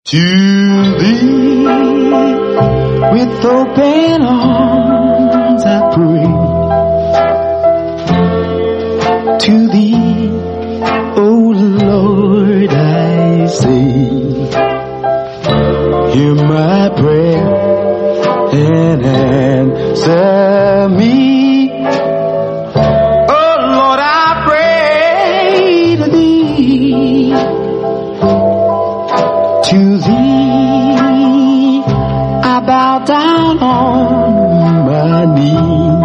To thee, with open arms I pray. To thee, oh Lord, I say, hear my prayer and answer me. Oh Lord, I pray to thee. To thee, I bow down on my knees,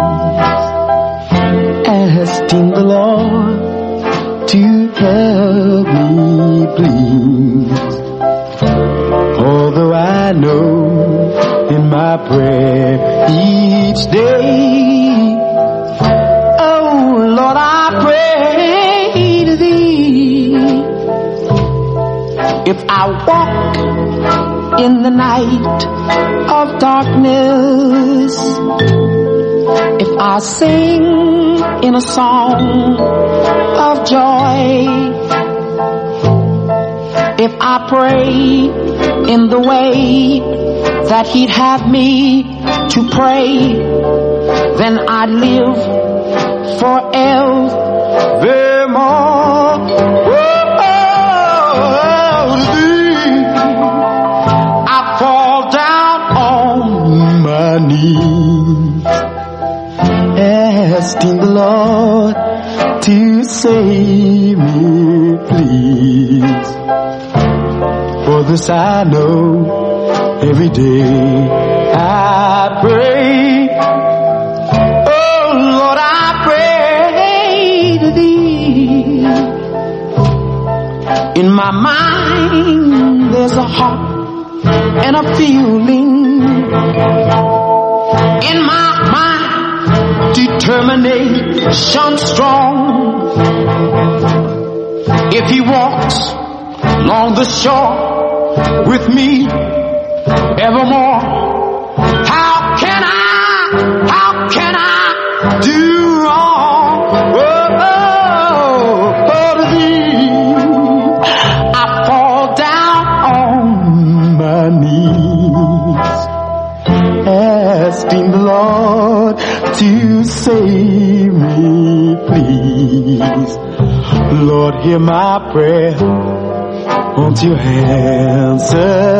asking the Lord to help me, please. Although I know in my prayer each day, oh Lord, I pray to thee. If I walk in the night of darkness, if I sing in a song of joy, if I pray in the way that He'd have me to pray, then I'd live forevermore. I fall down on my knees, asking the Lord to save me, please. For this I know, every day I pray. Oh Lord, I pray to thee. In my mind there's a heart and a feeling. In my mind, determination strong. If He walks along the shore with me evermore, how can I do wrong? Oh, to thee, I fall down on my knees, asking the Lord to save me, please. Lord, hear my prayer, won't you answer